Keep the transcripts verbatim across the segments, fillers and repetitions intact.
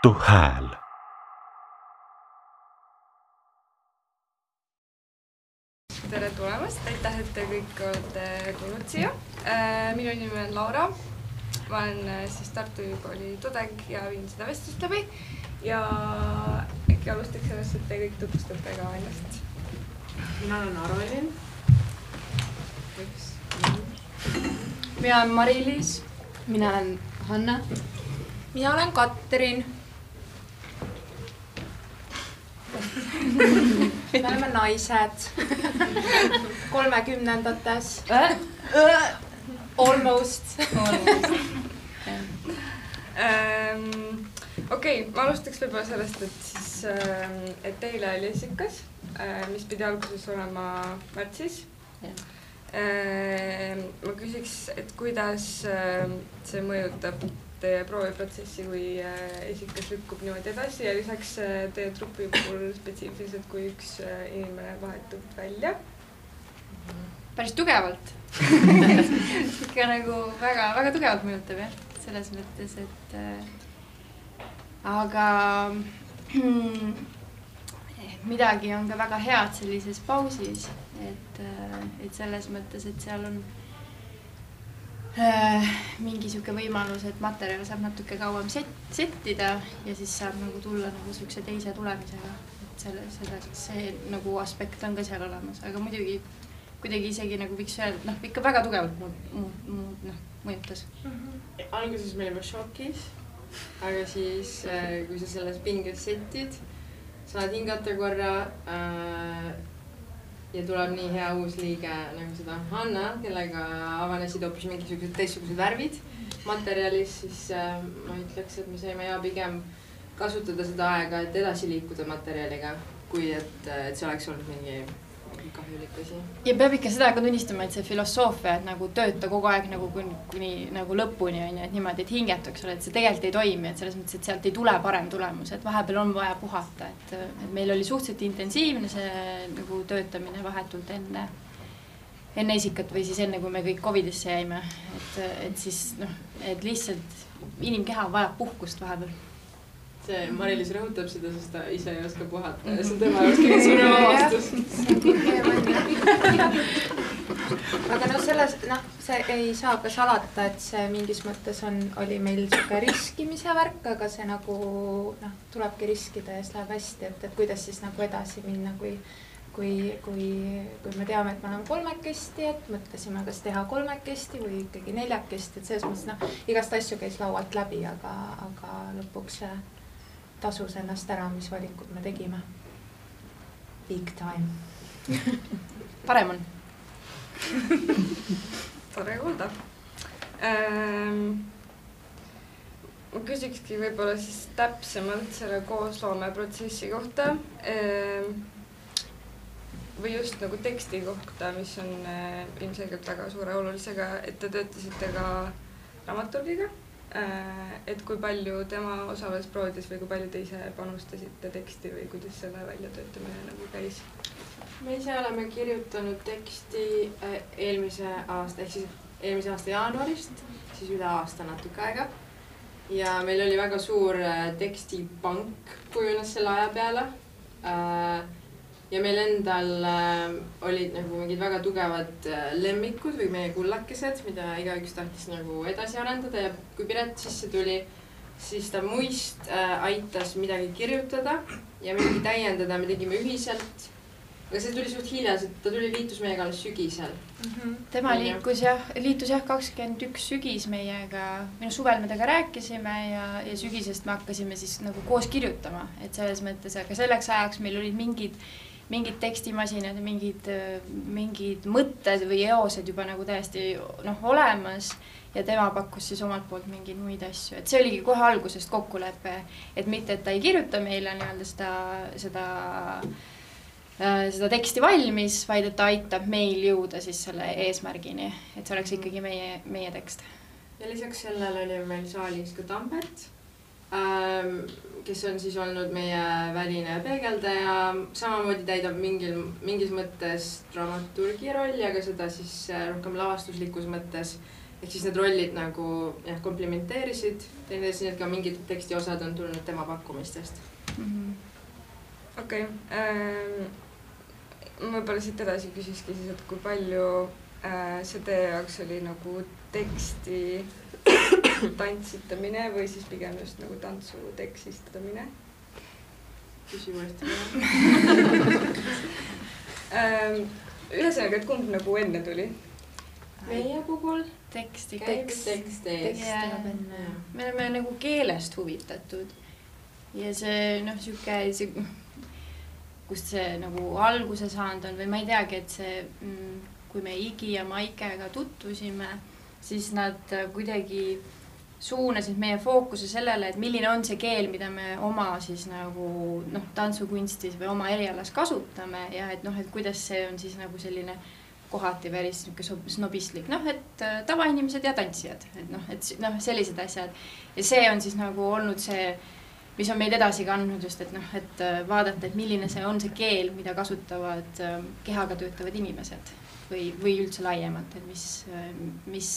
Tartu Hääl. Tere tulemast, aitäh, et te kõik olete tulnud siia. Minu nimi on Laura, ma olen siis Tartu Ülikooli tudeng ja viin seda vestlust läbi ja äkki alustaks sellest, et te kõik tutvustate ka ennast. Mina olen Arvelin. Mina olen Mari-Liis. Mina olen Hanna. Mina olen Katrin. Me oleme naised kolmekümnendates. Almost. Okei, ma alustaks võib-olla sellest, et siis, et teile oli esikas, mis pidi alguses olema märtsis. Ma küsiks, et kuidas see mõjutab teie prooviprotsessi, kui esikas lükkub niimoodi edasi ja lisaks teie trupi puhul spetsiifiliselt, kui üks inimene vahetub välja? Päris tugevalt. Ikka nagu väga, väga tugevalt mõjutab, jah, selles mõttes, et aga midagi on ka väga head sellises pausis, et, et selles mõttes, et seal on mingi siuke võimalus, et materjal saab natuke kauem set, settida ja siis saab nagu tulla nagu siukse teise tulemisega. Et selle, selle, see nagu aspekt on ka seal olemas, aga muidugi kuidagi isegi nagu võiks öelda, noh, ikka väga tugevalt muud, muud, muud, noh, mõjutas. Mm-hmm. Alguses me olime šokis, aga siis, kui sa selles pinges setid, saad hingata korra äh, ja tuleb nii hea uus liige nagu seda Hanna, kellega avanesid hoopis mingisugused teistsugused värvid materjalis, siis äh, ma ütleks, et me saime ja pigem kasutada seda aega, et edasi liikuda materjaliga, kui et, et see oleks olnud mingi, mingi kahjulik asi. Ja peab ikka seda ka tunnistama, et see filosoofia, et nagu tööta kogu aeg nagu kuni, kuni nagu lõpuni on, et niimoodi, et hingetuks ole, et see tegelikult ei toimi, et selles mõttes, et sealt ei tule parem tulemus, et vahepeal on vaja puhata, et, et meil oli suhteliselt intensiivne see nagu töötamine vahetult enne, enne esikat või siis enne, kui me kõik covidisse jäime, et, et siis noh, et lihtsalt inimkeha vajab puhkust vahepeal. See Mari-Liis rõhutab seda, sest ta ise ei oska puhata ja see on tema jaoks kõige suurem avastus. Aga no selles, noh, see ei saa ka salata, et see mingis mõttes on, oli meil siuke riskimise värk, aga see nagu, noh, tulebki riskida ja siis läheb hästi, et, et kuidas siis nagu edasi minna, kui, kui, kui, kui me teame, et me oleme kolmekesti, et mõtlesime, kas teha kolmekesti või ikkagi neljakesti, et selles mõttes, noh, igast asju käis laualt läbi, aga, aga lõpuks see tasus ennast ära, mis valikud me tegime. Big time. Parem on. Tore kuulda. Ähm, ma küsikski võib-olla siis täpsemalt selle koosloome protsessi kohta ähm, või just nagu teksti kohta, mis on äh, ilmselgelt väga suure olulisega, et te töötasite ka dramaturgiga. Et kui palju tema osales proovides või kui palju te ise panustasite teksti või kuidas selle välja töötamine nagu käis? Me ise oleme kirjutanud teksti eelmise aasta, ehk siis eelmise aasta jaanuarist, siis üle aasta natuke aega. Ja meil oli väga suur tekstipank kujunes selle aja peale. Ja meil endal olid nagu mingid väga tugevad lemmikud või meie kullakesed, mida igaüks tahtis nagu edasi arendada ja kui Piret sisse tuli, siis ta muist aitas midagi kirjutada ja midagi täiendada, me tegime ühiselt. Aga see tuli suht hiljas, et ta tuli liitus meiega alles sügisel. Mm-hmm. Tema liikus jah, liitus jah kakskümmend üks sügis meiega, minu suvel me temaga rääkisime ja, ja sügisest me hakkasime siis nagu koos kirjutama, et selles mõttes, aga selleks ajaks meil olid mingid mingid tekstimasinad ja mingid, mingid mõtted või eosed juba nagu täiesti noh, olemas ja tema pakkus siis omalt poolt mingeid muid asju. Et see oligi kohe algusest kokkulepe, et mitte, et ta ei kirjuta meile nii-öelda seda, seda, seda teksti valmis, vaid et ta aitab meil jõuda siis selle eesmärgini, et see oleks ikkagi meie, meie tekst. Ja lisaks sellele oli meil saalis ka Tambet, kes on siis olnud meie väline peegeldaja, samamoodi täidab mingil, mingis mõttes dramaturgi rolli, aga seda siis rohkem lavastuslikus mõttes. Ehk siis need rollid nagu jah, komplimenteerisid, teineteist, nii et ka mingid tekstiosad on tulnud tema pakkumistest. Mm-hmm. Okei, okay. ähm, ma võib-olla siit edasi küsiski siis, et kui palju äh, see teie jaoks oli nagu teksti tantsitamine või siis pigem just nagu tantsu teksistamine? Küsi uuesti. Ühesõnaga, et kumb nagu enne tuli? Meie puhul teksti. Tekst, tekst, tekst. Me oleme nagu keelest huvitatud ja see, noh, siuke, see, kust see nagu alguse saanud on või ma ei teagi, et see, kui me Igi ja Maikega tutvusime, siis nad kuidagi suunasid meie fookuse sellele, et milline on see keel, mida me oma siis nagu noh, tantsukunstis või oma erialas kasutame ja et noh, et kuidas see on siis nagu selline kohati päris snobistlik, noh, et tavainimesed ja tantsijad, et noh, et noh, sellised asjad. Ja see on siis nagu olnud see, mis on meid edasi kandnud just, et noh, et vaadata, et milline see on see keel, mida kasutavad kehaga töötavad inimesed või, või üldse laiemalt, et mis, mis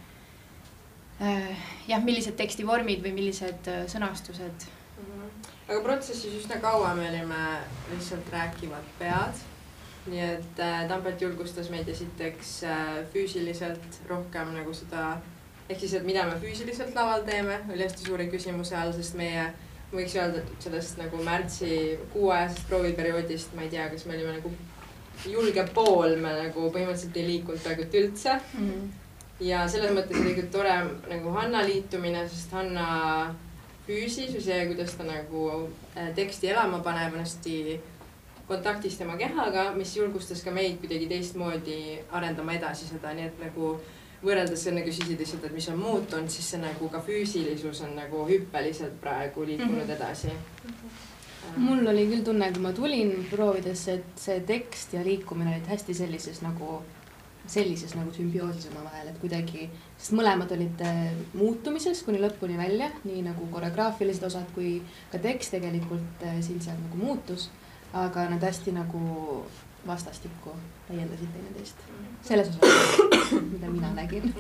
jah, millised tekstivormid või millised sõnastused. Aga protsessis üsna kaua me olime lihtsalt rääkivad pead, nii et Tampet julgustas meid esiteks füüsiliselt rohkem nagu seda, ehk siis, et mida me füüsiliselt laval teeme, oli hästi suuri küsimuse all, sest meie, võiks öelda sellest nagu märtsi kuuajasest prooviperioodist, ma ei tea, kas me olime nagu julge pool, me nagu põhimõtteliselt ei liikunud praegu üldse. Mm-hmm. Ja selles mõttes oli küll tore nagu Hanna liitumine, sest Hanna füüsis või see, kuidas ta nagu teksti elama paneb, on hästi kontaktis tema kehaga, mis julgustas ka meid kuidagi teistmoodi arendama edasi seda, nii et nagu võrreldes enne küsisid lihtsalt, et mis on muutunud, siis see nagu ka füüsilisus on nagu hüppeliselt praegu liikunud edasi. Mul oli küll tunne, kui ma tulin proovides, et see tekst ja liikumine olid hästi sellises nagu sellises nagu sümbioosis oma vahel, et kuidagi, sest mõlemad olid muutumises kuni lõpuni välja, nii nagu koreograafilised osad kui ka tekst tegelikult siin seal nagu muutus, aga nad hästi nagu vastastikku täiendasid teineteist. Selles osas, mida mina nägin.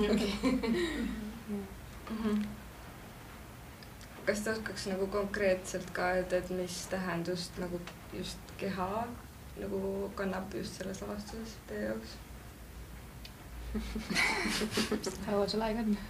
Kas te oskaks nagu konkreetselt ka, et, et mis tähendust nagu just keha nagu kannab just selles lavastuses teie jaoks? Kaua sul aeg on?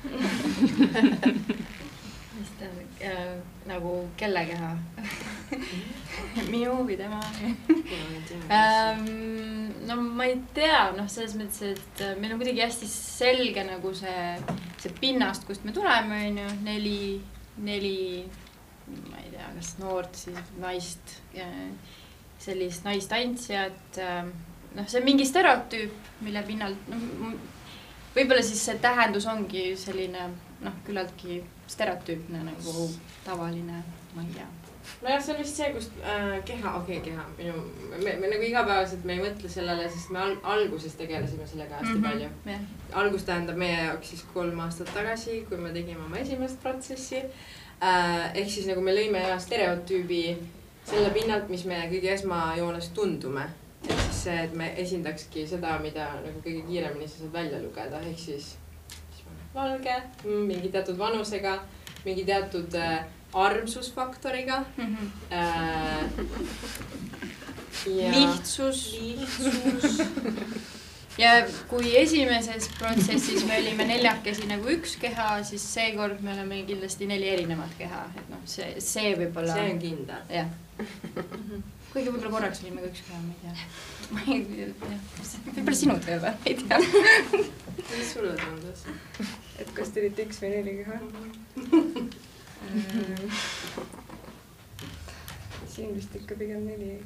Mis ta äh, nagu kelle keha? Minu või tema? ähm, no ma ei tea, noh, selles mõttes, et meil on kuidagi hästi selge nagu see, see pinnast, kust me tuleme, on ju, neli, neli, ma ei tea, kas noort, siis naist, sellist naistantsijat. Noh, see on mingi stereotüüp, mille pinnalt, noh, võib-olla siis see tähendus ongi selline, noh, küllaltki stereotüüpne nagu tavaline, ma ei tea. No jah, see on vist see, kust äh, keha, okei, okay, keha, minu, me, me nagu igapäevaselt me ei mõtle sellele, sest me al alguses tegelesime sellega hästi mm -hmm. palju. Yeah. Algus tähendab meie jaoks siis kolm aastat tagasi, kui me tegime oma esimest protsessi. Äh, ehk siis nagu me lõime ja stereotüübi selle pinnalt, mis me kõige esmajoones tundume. Ehk siis see, et me esindakski seda, mida nagu kõige kiiremini sa saad välja lugeda. Ehk siis valge, mingi teatud vanusega, mingi teatud äh, armsusfaktoriga. Mm-hmm. äh, ja lihtsus. Lihtsus. Ja kui esimeses protsessis me olime neljakesi nagu üks keha, siis seekord me oleme kindlasti neli erinevat keha. Et noh, see, see võib-olla... See on kindel. Jah. Kuigi võib-olla korraks olime ka üks keha, ma ei tea. Ma ei tea. Võib-olla sinu töö või? Ei tea. Mis sulle tundus? Et kas te olite üks või neli keha? Siin vist ikka pigem neli.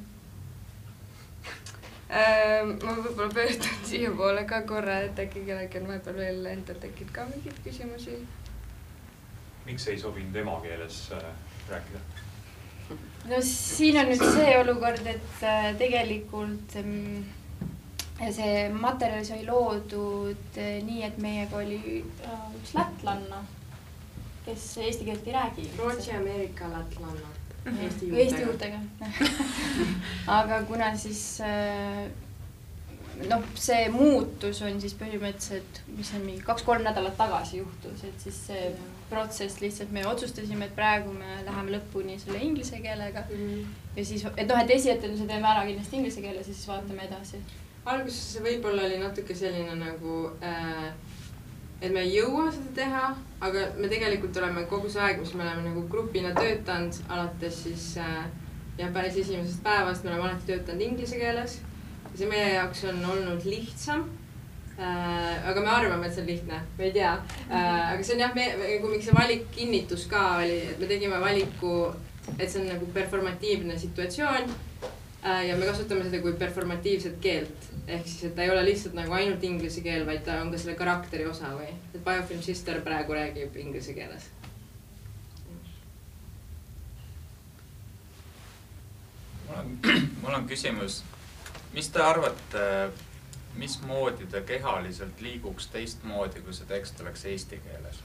Ma võib-olla pöördun siia poole ka korra, et äkki kellegi on vahepeal veel endal tekid ka mingid küsimusi. Miks ei sobinud ema keeles rääkida? No siin on nüüd see olukord, et tegelikult see materjal sai loodud nii, et meiega oli üks lätlanna. kes eesti keelt ei räägi. Rootsi, Ameerika, Latlanna. Eesti juurtega. Eesti juurtega. Aga kuna siis noh, see muutus on siis põhimõtteliselt, mis on mingi kaks-kolm nädalat tagasi juhtus, et siis see ja. protsess lihtsalt me otsustasime, et praegu me läheme lõpuni selle inglise keelega mm. ja siis, et noh, et esietenduse teeme ära kindlasti inglise keeles ja siis vaatame edasi. Alguses võib-olla oli natuke selline nagu äh, et me ei jõua seda teha, aga me tegelikult oleme kogu see aeg, mis me oleme nagu grupina töötanud, alates siis äh, ja päris esimesest päevast me oleme alati töötanud inglise keeles. Ja see meie jaoks on olnud lihtsam, äh, aga me arvame, et see on lihtne, me ei tea. Äh, aga see on jah, me, kui miks see valik kinnitus ka oli, et me tegime valiku, et see on nagu performatiivne situatsioon äh, ja me kasutame seda kui performatiivset keelt. Ehk siis, et ta ei ole lihtsalt nagu ainult inglise keel, vaid ta on ka selle karakteri osa või. Et Biofilm Sister praegu räägib inglise keeles. Mul on, mul on küsimus, mis te arvate, mismoodi ta kehaliselt liiguks teistmoodi, kui see tekst oleks eesti keeles?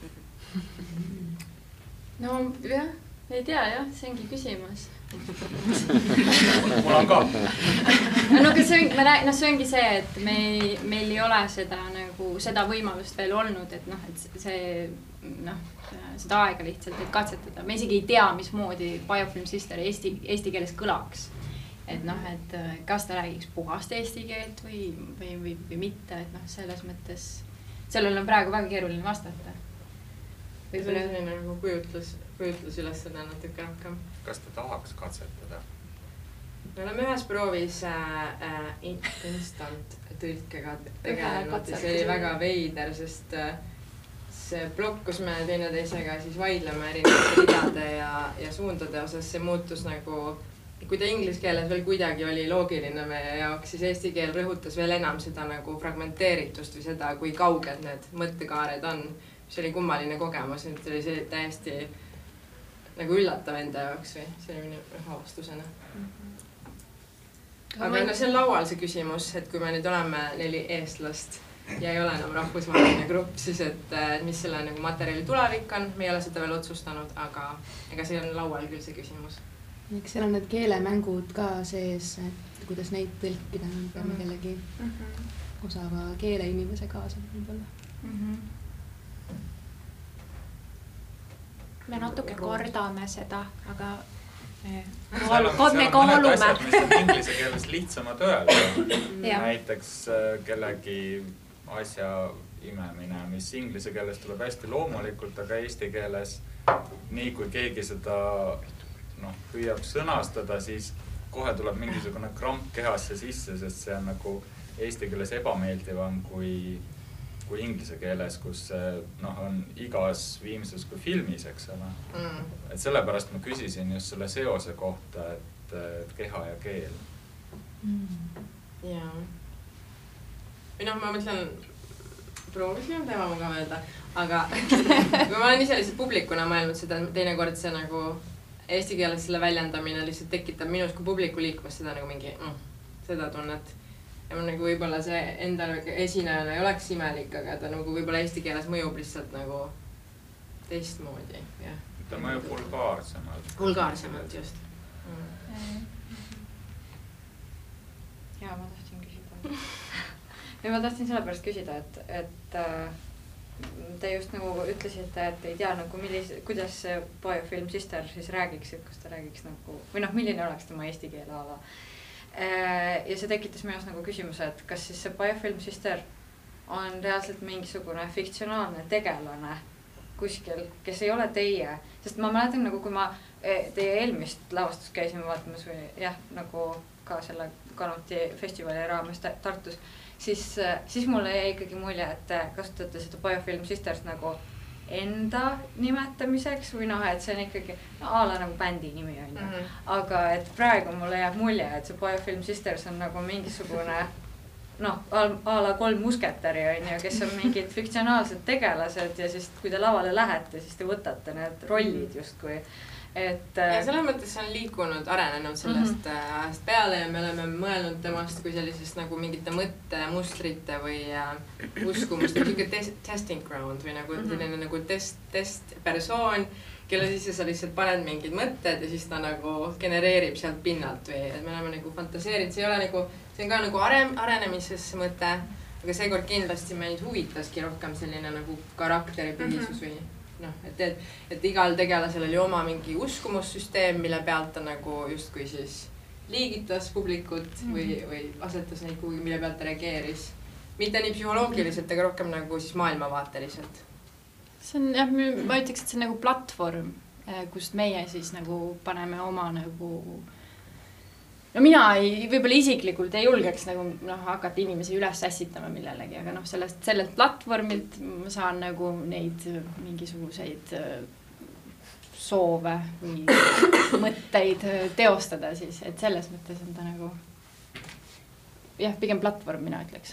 No jah, ei tea jah, see ongi küsimus. Mul on ka. No, see, on, me rääg, no, see ongi see, et me, meil ei ole seda, nagu, seda võimalust veel olnud, et, noh, et see, noh, seda aega lihtsalt, et katsetada. Me isegi ei tea, mismoodi Biofilm Sister eesti, eesti keeles kõlaks. Et, noh, et kas ta räägiks puhast eesti keelt või, või, või, või mitte, et noh, selles mõttes sellel on praegu väga keeruline vastata. See on selline nagu kujutlus, kujutlus üles seda natuke rohkem. Kas ta tahaks katsetada? Me oleme ühes proovis äh, instant tõlkega tegelenud ja see oli väga veider, sest äh, see plokk, kus me teineteisega siis vaidleme erinevate ridade ja, ja suundade osas, see muutus nagu, kui ta inglise keeles veel kuidagi oli loogiline meie jaoks, siis eesti keel rõhutas veel enam seda nagu fragmenteeritust või seda, kui kauged need mõttekaared on. See oli kummaline kogemus, et oli see täiesti nagu üllatav enda jaoks või see oli minu avastusena. Aga no see on laual see küsimus, et kui me nüüd oleme neli eestlast ja ei ole enam rahvusvaheline grupp, siis et mis selle nagu materjali tulevik on, me ei ole seda veel otsustanud, aga ega see on laual küll see küsimus. Eks seal on need keelemängud ka sees, et kuidas neid tõlkida, peame mm-hmm. kellegi mm-hmm. osava keeleinimese kaasa võib-olla. Mm-hmm. Me natuke kordame seda, aga me, seal on, seal on mõned asjad, mis on inglise keeles lihtsamad öelda. Näiteks kellegi asja imemine, mis inglise keeles tuleb hästi loomulikult, aga eesti keeles nii kui keegi seda no, püüab sõnastada, siis kohe tuleb mingisugune kramp kehasse sisse, sest see on nagu eesti keeles ebameeldivam kui kui inglise keeles, kus no, on igas viimses kui filmis, eks ole. Mm. Et sellepärast ma küsisin just selle seose kohta, et, et keha ja keel. Mm. Jaa. Või noh, ma mõtlen, proovisin teema muga öelda, aga ma olen ise lihtsalt publikuna mõelnud seda, teinekord see nagu eesti keeles selle väljendamine lihtsalt tekitab minus kui publiku liikmes seda nagu mingi mm, seda tunnet. Ja nagu võib-olla see endal esinejana ei oleks imelik, aga ta nagu võib-olla eesti keeles mõjub lihtsalt nagu teistmoodi. Ja. Ta mõjub vulgaarsemalt. Vulgaarsemalt, just. Mm. Ja, ma tahtsin küsida. ja ma tahtsin selle pärast küsida, et, et te just nagu ütlesite, et ei tea nagu millis, kuidas see Biofilm Sister siis räägiks, et kas ta räägiks nagu, või noh, milline oleks tema eesti keele ala. Ja see tekitas minus nagu küsimuse, et kas siis see Biofilm Sister on reaalselt mingisugune fiktsionaalne tegelane kuskil, kes ei ole teie. Sest ma mäletan nagu, kui ma teie eelmist lavastust käisime vaatamas või jah, nagu ka selle Kanuti festivali raames Tartus, siis, siis mulle jäi ikkagi mulje, et te kasutate seda Biofilm Sisters nagu enda nimetamiseks või noh, et see on ikkagi a la nagu bändi nimi on ju. Mm-hmm. Aga et praegu mulle jääb mulje, et see Biofilm Sisters on nagu mingisugune noh, a la kolm musketäri on ju, kes on mingid fiktsionaalsed tegelased ja siis kui te lavale lähete, siis te võtate need rollid justkui. et ja selles mõttes on liikunud, arenenud sellest mm -hmm. ajast peale ja me oleme mõelnud temast kui sellisest nagu mingite mõttemustrite või äh, uskumuste, niisugune test, testing ground või nagu mm -hmm. selline nagu test, testpersoon, kelle sisse sa lihtsalt paned mingid mõtted ja siis ta nagu genereerib sealt pinnalt või et me oleme nagu fantaseerinud, see ei ole nagu, see on ka nagu arem, arenemises mõte, aga seekord kindlasti meid huvitaski rohkem selline nagu karakteripõhisus või noh, et, et, et igal tegelasel oli oma mingi uskumussüsteem, mille pealt ta nagu justkui siis liigitas publikut või, või asetas neid kuhugi, mille pealt ta reageeris. Mitte nii psühholoogiliselt, aga rohkem nagu siis maailmavaateliselt. See on jah, ma ütleks, et see on nagu platvorm, kust meie siis nagu paneme oma nagu no mina ei, võib-olla isiklikult ei julgeks nagu noh, hakata inimesi üles ässitama millelegi, aga noh, sellest, sellelt platvormilt ma saan nagu neid mingisuguseid soove või mõtteid teostada siis, et selles mõttes on ta nagu jah, pigem platvorm, mina ütleks.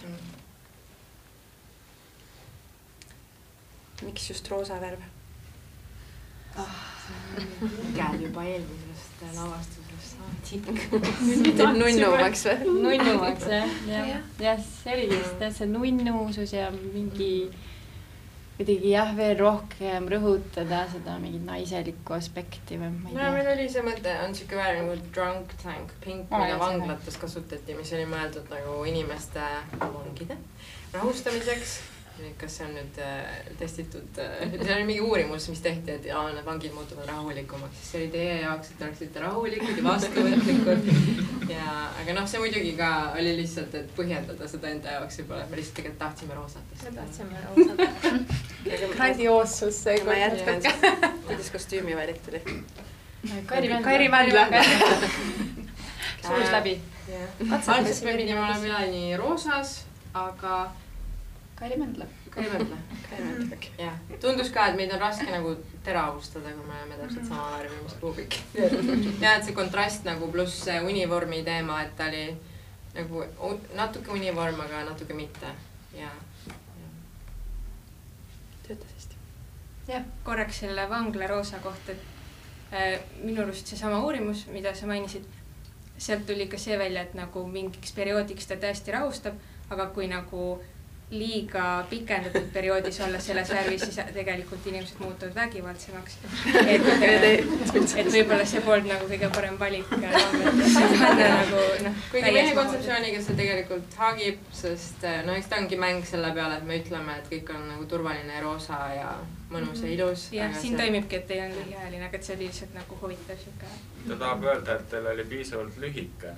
Miks just roosa värv? Ah, käel juba eelmisest lavastusest tikk. Teeb nunnumaks või? Nunnumaks, jah. jah, jah, see oli just see nunnuusus ja mingi kuidagi jah, veel rohkem rõhutada seda mingit naiselikku aspekti või ma ei tea. No meil oli see mõte, on siuke väär nagu drunk tank pink, mida vanglates kasutati, mis oli mõeldud nagu inimeste vangide rahustamiseks. Kas see on nüüd testitud, see oli mingi uurimus, mis tehti, et ja, need vangid muutuvad rahulikumaks, siis see oli teie jaoks, et oleksite rahulikud ja vastuvõtlikud. Ja, aga noh, see muidugi ka oli lihtsalt, et põhjendada seda enda jaoks võib-olla, et me lihtsalt tegelikult tahtsime roosat. Me tahtsime roosat. Grandioosus see ma jätkan. Kuidas kostüümi valik tuli? Kairi Vändla. Kairi Vändla. Sulus läbi. Algselt me pidime olema Milani roosas, aga Kairi Vändla. Kairi Vändla. Kairi Vändla. Ja, tundus ka, et meid on raske nagu teravustada, kui me oleme täpselt sama värvi, mis publik. Ja, et see kontrast nagu pluss see univormi teema, et ta oli nagu natuke univorm, aga natuke mitte. Ja, ja. Töötas hästi. Jah, korraks selle vangla roosa kohta, et äh, minu arust see sama uurimus, mida sa mainisid, sealt tuli ka see välja, et nagu mingiks perioodiks ta tõesti rahustab, aga kui nagu liiga pikendatud perioodis olla selles värvis, siis tegelikult inimesed muutuvad vägivaldsemaks. Et, et võib-olla see polnud nagu kõige parem valik. Nagu, no, kuigi meie kontseptsiooniga see tegelikult hagib, sest no eks ta ongi mäng selle peale, et me ütleme, et kõik on nagu turvaline, roosa ja mõnus ja ilus. Ja siin see... toimibki, et ei on lühiajaline, aga et see oli lihtsalt nagu huvitav siuke. Ta tahab öelda, et teil oli piisavalt lühike.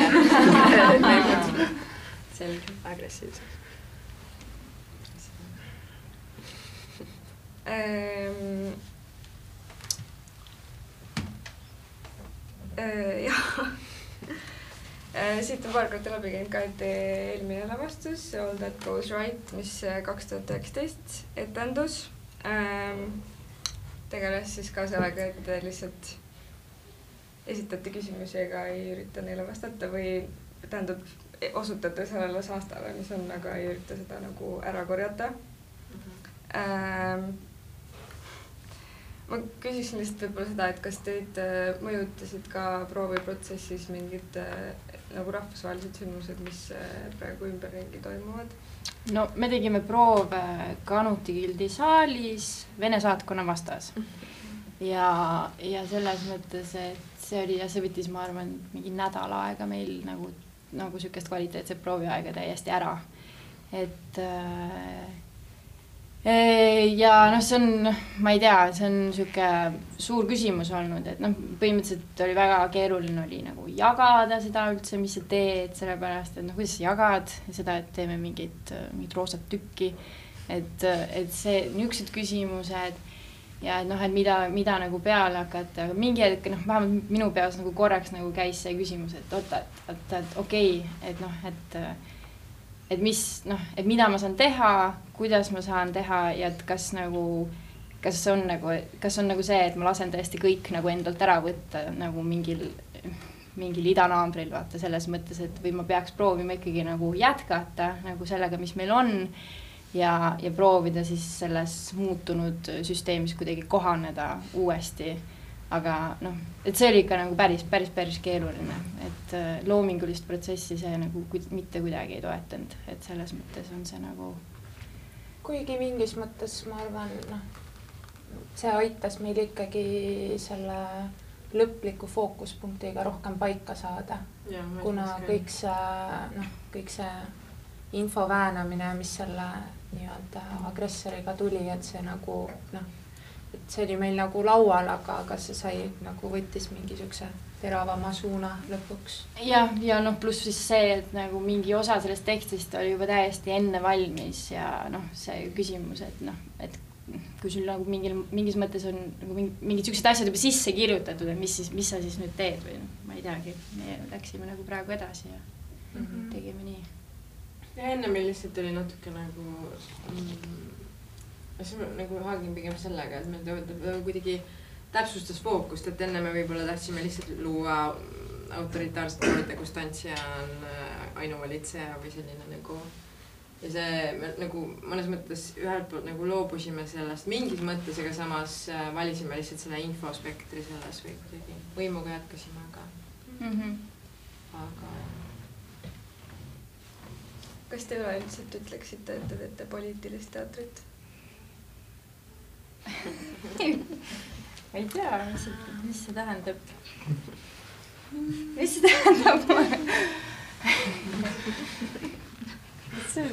Selge. Agressiivseks. Ähm, äh, jah, siit on paar korda läbi käinud ka, et eelmine lavastus, All That Goes Right, mis kaks tuhat üheksateist etendus. Ähm, tegeles siis ka sellega, et lihtsalt esitate küsimusi ega ei ürita neile vastata või tähendab osutate sellele saastale, mis on, aga ei ürita seda nagu ära korjata. Ähm, ma küsiksin lihtsalt võib-olla seda, et kas teid mõjutasid ka prooviprotsessis mingid nagu rahvusvahelised sündmused, mis praegu ümberringi toimuvad? No me tegime proove Kanuti gildi saalis Vene saatkonna vastas. Ja, ja selles mõttes, et see oli, ja see võttis, ma arvan, mingi nädal aega meil nagu, nagu sükest kvaliteetset prooviaega täiesti ära. Et äh, ja noh, see on, ma ei tea, see on süke suur küsimus olnud, et noh, põhimõtteliselt oli väga keeruline oli nagu jagada seda üldse, mis sa teed, sellepärast, et noh, kuidas sa jagad seda, et teeme mingit, mingit roosat tükki, et, et see niisugused küsimused ja et noh, et mida, mida nagu peale hakata, aga mingi hetk, noh, vähemalt minu peas nagu korraks nagu käis see küsimus, et oota, et, et, et okei, okay, et noh, et et mis, noh, et mida ma saan teha, kuidas ma saan teha ja et kas nagu, kas on nagu, kas on nagu see, et ma lasen tõesti kõik nagu endalt ära võtta nagu mingil, mingil idanaambril, vaata selles mõttes, et või ma peaks proovima ikkagi nagu jätkata nagu sellega, mis meil on ja, ja proovida siis selles muutunud süsteemis kuidagi kohaneda uuesti. aga noh, et see oli ikka nagu päris, päris, päris keeruline, et loomingulist protsessi see nagu mitte kuidagi ei toetanud, et selles mõttes on see nagu kuigi mingis mõttes ma arvan, noh, see aitas meil ikkagi selle lõpliku fookuspunktiga rohkem paika saada, ja, kuna kõik see, noh, kõik see info väänamine, mis selle nii-öelda agressoriga tuli, et see nagu, noh, et see oli meil nagu laual, aga, aga see sai nagu võttis mingisuguse teravama suuna lõpuks. Ja, ja noh, pluss siis see, et nagu mingi osa sellest tekstist oli juba täiesti enne valmis ja noh, see küsimus, et noh, et kui sul nagu mingil, mingis mõttes on nagu mingi, mingid sellised asjad juba sisse kirjutatud, et mis, siis, mis sa siis nüüd teed või noh, ma ei teagi, me läksime nagu praegu edasi ja mm -hmm. tegime nii. Ja enne meil lihtsalt oli natuke nagu mm, see nagu haagin pigem sellega, et meil tõotab kuidagi täpsustas fookust, et enne me võib-olla tahtsime lihtsalt luua autoritaarset koolide, kus tantsija on ainuvalitseja või selline nagu ja see me, nagu mõnes mõttes ühelt poolt nagu loobusime sellest mingis mõttes, aga samas valisime lihtsalt selle infospektri selles või kuidagi võimuga jätkasime, aga mm -hmm. aga kas te üleüldiselt ütleksite, et te teete poliitilist teatrit? Ma ei tea, mis see, mis see tähendab. Mis see tähendab? see...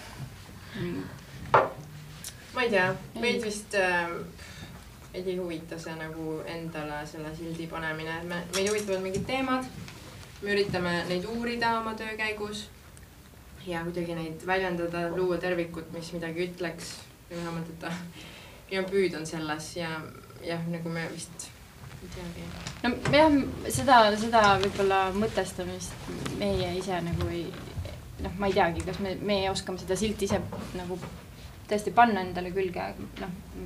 Ma ei tea, meid vist äh, ei huvita see nagu endale selle sildi panemine, et me, meid huvitavad mingid teemad, me üritame neid uurida oma töö käigus ja kuidagi neid väljendada, luua tervikut, mis midagi ütleks ja vähemalt, et ta ja püüd on selles ja jah, nagu me vist ei teagi. No jah, seda, seda võib-olla mõtestamist meie ise nagu ei, noh, ma ei teagi, kas me, me oskame seda silti ise nagu tõesti panna endale külge, noh,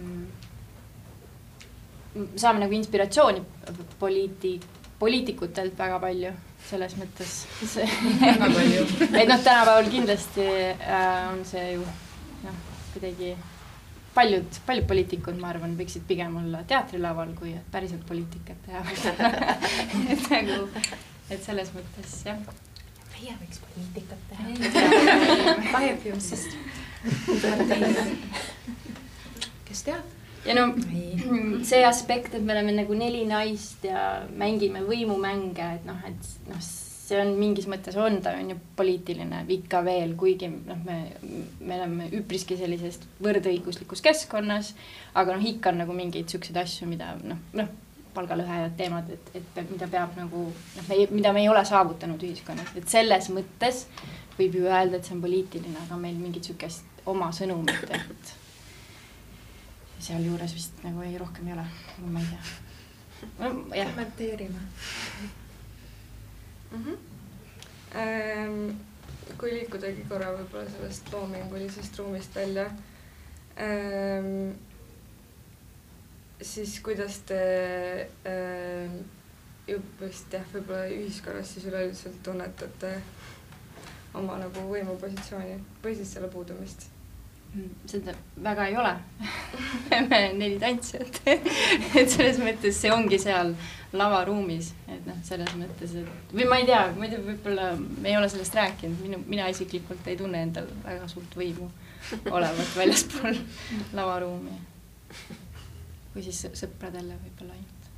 saame nagu inspiratsiooni poliiti, poliitikutelt väga palju, selles mõttes see, väga palju. et noh, tänapäeval kindlasti äh, on see ju noh, kuidagi paljud, paljud poliitikud, ma arvan, võiksid pigem olla teatrilaval, kui päriselt poliitikat teha. et nagu, et selles mõttes, jah. Meie võiks poliitikat teha. Kahjufilmsist. Kes teab? Ja no see aspekt, et me oleme nagu neli naist ja mängime võimumänge, et noh, et noh, see on mingis mõttes on, ta on ju poliitiline ikka veel, kuigi noh, me, me oleme üpriski sellisest võrdõiguslikus keskkonnas, aga noh, ikka on nagu mingeid selliseid asju, mida noh, noh, palgalõhejad teemad, et, et mida peab nagu, noh, mida me ei ole saavutanud ühiskonnas, et selles mõttes võib ju öelda, et see on poliitiline, aga meil mingid sellised oma sõnumid, et seal juures vist nagu ei rohkem ei ole, ma ei tea. No, kommenteerime. Mm -hmm. ähm, kui liikudagi korra võib-olla sellest loomingulisest ruumist välja, ähm, siis kuidas te ähm, vist jah, võib-olla ühiskonnas siis üleüldiselt tunnetate oma nagu võimupositsiooni või siis selle puudumist? Seda väga ei ole. Me neli tantsijat. et selles mõttes see ongi seal lavaruumis, et noh, selles mõttes, et või ma ei tea, ma ei tea, võib-olla me ei ole sellest rääkinud, minu, mina isiklikult ei tunne endal väga suurt võimu olevat väljaspool lavaruumi. Või siis sõpradele võib-olla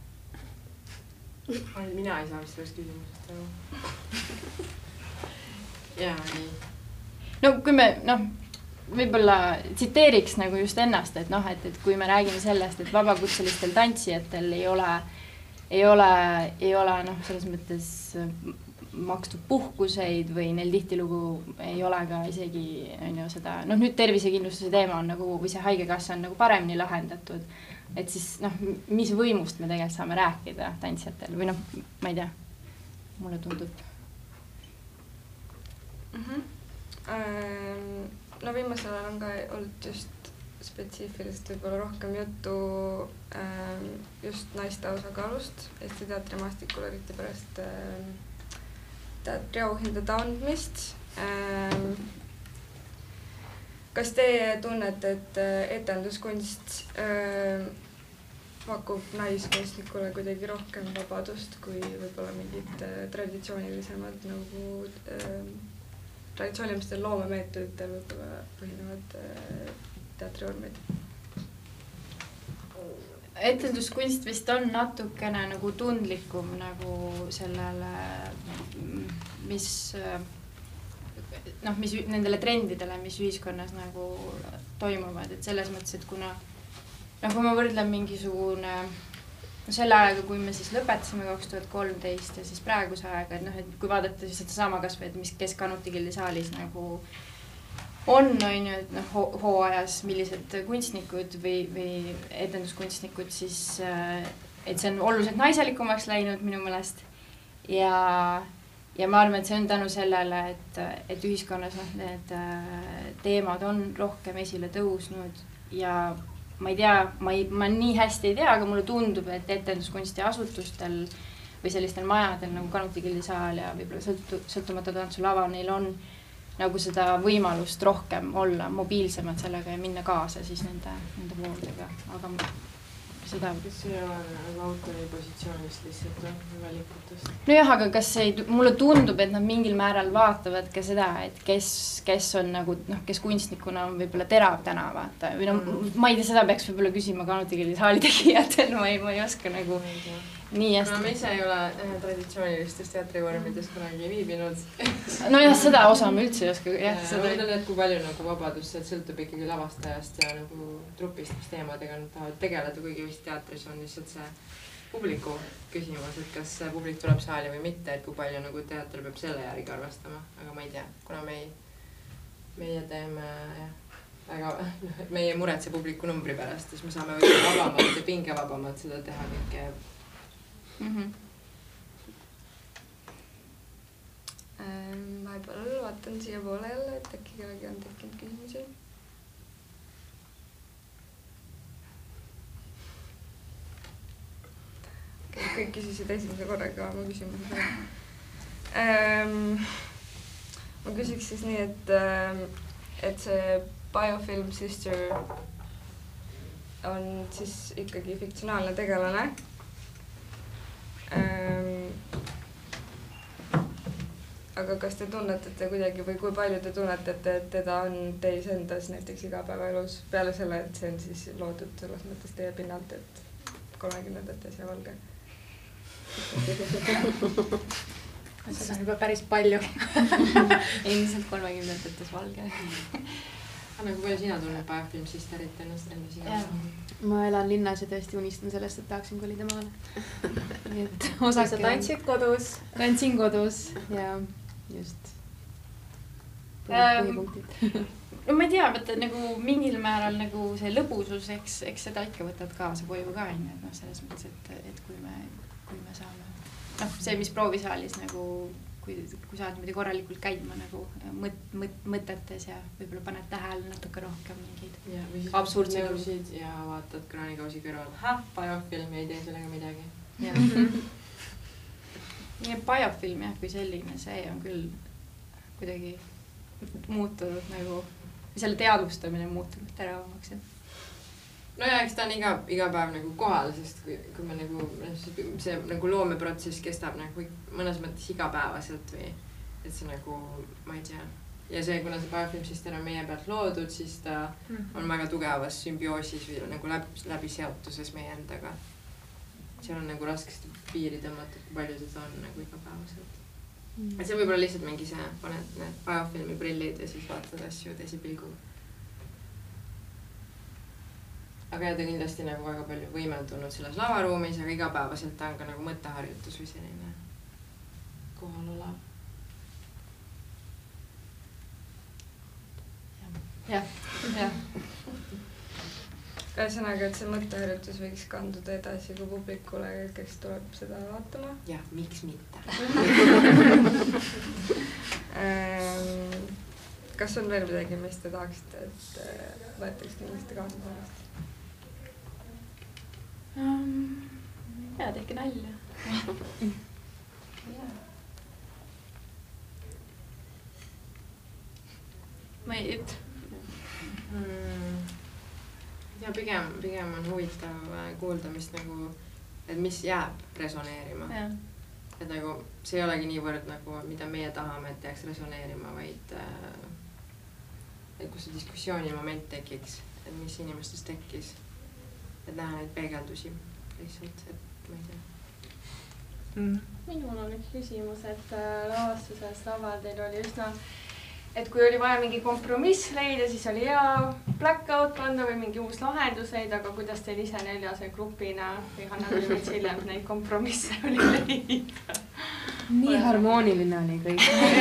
ainult. Mina ei saa vist sellest küsimusest aru. Jaa, nii. No kui me, noh, võib-olla tsiteeriks nagu just ennast, et noh, et, et kui me räägime sellest, et vabakutselistel tantsijatel ei ole, ei ole, ei ole noh, selles mõttes makstud puhkuseid või neil tihtilugu ei ole ka isegi on ju seda, noh nüüd tervisekindlustuse teema on nagu, või see haigekassa on nagu paremini lahendatud, et siis noh, mis võimust me tegelikult saame rääkida tantsijatel või noh, ma ei tea, mulle tundub. Mhm. Ähm... No viimasel ajal on ka olnud just spetsiifilist võib-olla rohkem juttu ähm, just naiste osakaalust Eesti teatrimaastikul, eriti pärast ähm, teatriauhindade andmist. Ähm, kas teie tunnete, et etenduskunst ähm, pakub naiskunstnikule kuidagi rohkem vabadust kui võib-olla mingid äh, traditsioonilisemad nagu äh, traditsioonilistel loomemeetoditel võib-olla põhinevad äh, teatrivormid. Etenduskunst vist on natukene nagu tundlikum nagu sellele, mis noh, mis nendele trendidele, mis ühiskonnas nagu toimuvad, et selles mõttes, et kuna noh, kui ma võrdlen mingisugune no selle ajaga, kui me siis lõpetasime kaks tuhat kolmteist ja siis praeguse ajaga, et noh, et kui vaadata siis seda sama kasvõi, et mis kes Kanuti Gildi saalis nagu on, on ju, et noh, hooajas millised kunstnikud või, või etenduskunstnikud, siis et see on oluliselt naiselikumaks läinud minu meelest ja, ja ma arvan, et see on tänu sellele, et, et ühiskonnas noh, need teemad on rohkem esile tõusnud ja ma ei tea, ma, ei, ma nii hästi ei tea, aga mulle tundub, et etenduskunsti asutustel või sellistel majadel nagu Kanuti Gildi saal ja võib-olla sõltu, sõltumata tantsulava, neil on nagu seda võimalust rohkem olla mobiilsemad sellega ja minna kaasa siis nende, nende voodega, aga seda... Kas see on nagu autori positsioonist lihtsalt või valikutest? Nojah, aga kas ei, mulle tundub, et nad mingil määral vaatavad ka seda, et kes, kes on nagu, noh, kes kunstnikuna on võib-olla terav täna, vaata. Või no, ma ei tea, seda peaks võib-olla küsima Kanuti Gildi saali tegijatel, ma ei, ma ei oska nagu... Nii hästi. Kuna me ise ei ole äh, traditsioonilistes teatrivormides kunagi viibinud. No jah, seda osa ma üldse ei oska. Jah, seda ma mõtlen, et kui palju nagu vabadust, et sõltub ikkagi lavastajast ja nagu trupist, mis teemadega nad tahavad tegeleda, kuigi vist teatris on lihtsalt see publiku küsimus, et kas publik tuleb saali või mitte, et kui palju nagu teater peab selle järgi arvestama, aga ma ei tea, kuna me ei, meie teeme jah, väga, meie muretse publiku numbri pärast, siis me saame võib-olla vabamalt ja pingevabamalt seda teha kõike. Mm-hmm. Ähm, vahepeal vaatan siia poole jälle, et äkki kellegi on tekkinud küsimusi. Okay, kõik küsisid esimese korraga oma küsimused. Ähm, ma küsiks siis nii, et, et see Biofilm Sister on siis ikkagi fiktsionaalne tegelane. Ähm, aga kas te tunnetate kuidagi või kui palju te tunnetate, et teda on teis endas näiteks igapäevaelus peale selle, et see on siis loodud selles mõttes teie pinnalt, et kolmekümnendates ja valge? See on juba päris palju. Endiselt kolmekümnendates valge. Anna, kui palju sina tunned Biofilm Sisterit ennast endas igapäevaelus? Ma elan linnas ja tõesti unistan sellest, et tahaksin kolida maale. Nii et osake... Sa tantsid kodus? Tantsin kodus ja just põhipunktid. No ma ei tea, võtta nagu mingil määral nagu see lõbusus, eks, eks seda ikka võtad kaasa koju ka, et noh, selles mõttes, et, et kui me, kui me saame... noh, see, mis proovisaalis nagu... kui, kui saad niimoodi korralikult käima nagu mõt, mõt, mõtetes ja võib-olla paned tähele natuke rohkem mingid ja, absurdse nõusid ja vaatad kraanikausi kõrval. Häh, Biofilm ei tee sellega midagi. Ja. Nii et Biofilm jah, kui selline, see on küll kuidagi muutunud nagu, selle teadvustamine muutunud teravamaks. No ja eks ta on iga, iga päev nagu kohal, sest kui, kui me nagu, see nagu loomeprotsess kestab nagu mõnes mõttes igapäevaselt või et see nagu, ma ei tea. Ja see, kuna see Biofilm Sister on meie pealt loodud, siis ta on väga tugevas sümbioosis või nagu läbi, läbi seotuses meie endaga. Seal on nagu raskesti piiri tõmmata, kui palju seda on nagu igapäevaselt. Mm. Et see võib-olla lihtsalt mingi see, paned need Biofilmi prillid ja siis vaatad asju teise pilgu. Aga ja ta kindlasti nagu väga palju võimeldunud selles lavaruumis, aga igapäevaselt ta on ka nagu mõtteharjutus või selline kohalolev. Jah, jah. Ühesõnaga, et see mõtteharjutus võiks kanduda edasi kui publikule, kes tuleb seda vaatama. Jah, miks mitte? Kas on veel midagi, mis te tahaksite, et võetaks kindlasti kaasa sellest? Um, ja, tehke nalja. Ma ei... Mm. Ja pigem, pigem pigem on huvitav kuulda, mis nagu, et mis jääb resoneerima. Ja. Et nagu see ei olegi niivõrd nagu, mida meie tahame, et jääks resoneerima, vaid et kus see diskussiooni moment tekiks, et mis inimestes tekkis, et näha neid peegeldusi lihtsalt, et ma ei tea. Mm. Minul on üks küsimus, et lavastuses laval teil oli üsna, et kui oli vaja mingi kompromiss leida, siis oli hea blackout panda või mingi uus lahendus leida, aga kuidas teil ise neljase grupina või Hanna oli veits hiljem neid kompromisse oli leida? Nii harmooniline oli kõik.